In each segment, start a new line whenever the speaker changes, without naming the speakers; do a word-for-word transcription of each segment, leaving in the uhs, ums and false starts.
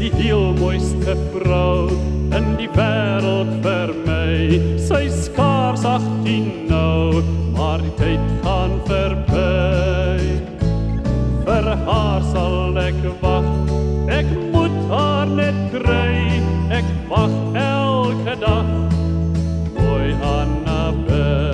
die heel mooiste vrou in die wêreld vir my. Sy skaars agttien nou, maar die tyd gaan verby. Vir haar sal ek wag, ek moet haar net kry. Ek wag elke dag, mooi Annabel.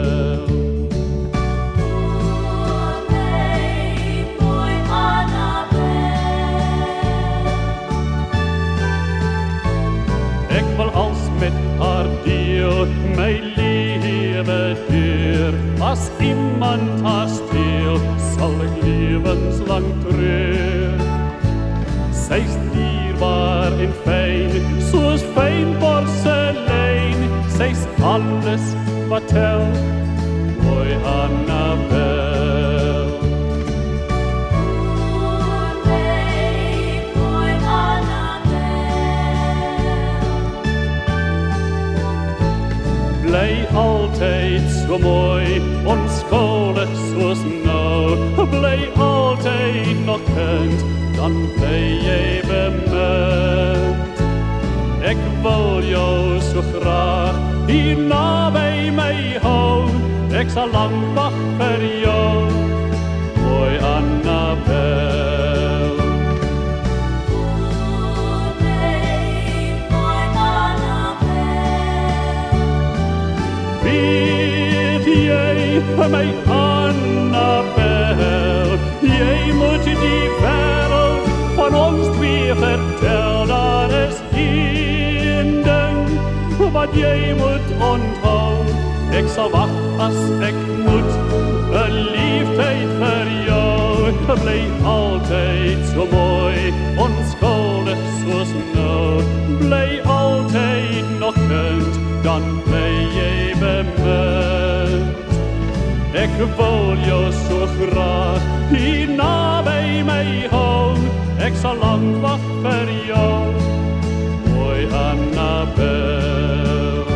Ek wil als met haar deel, my lewe deur. As iemand haar steel, sal ek lewenslang treur. Sy's dierbaar en fyn, soos fyn porselein. Sy's alles wat tel, mooi Annabel. Bly altyd so mooi, onskuldig soos nou. Bly altyd nog kind, dan bly jy bemind. Ek wil jou so graag hier naby my hou. Ek sal lang wag vir jou, mooi Annabel. My Annabel, jy moet die wêreld van ons twee vertel. Daar is een ding wat jy moet onthou. Ek sal wag as ek moet, verliefdheid vir jou. Bly altyd so mooi, onskuldig soos nou. Bly altyd nog kind, dan bly jy bemind. Ek wil jou so graag hier naby my hou. Ek sal lang wag vir jou, mooi Annabel.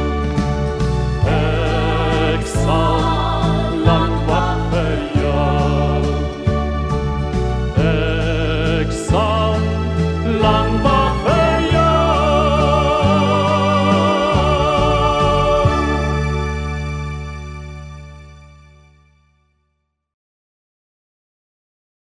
Ek sal lang wag vir jou. Ek sal lang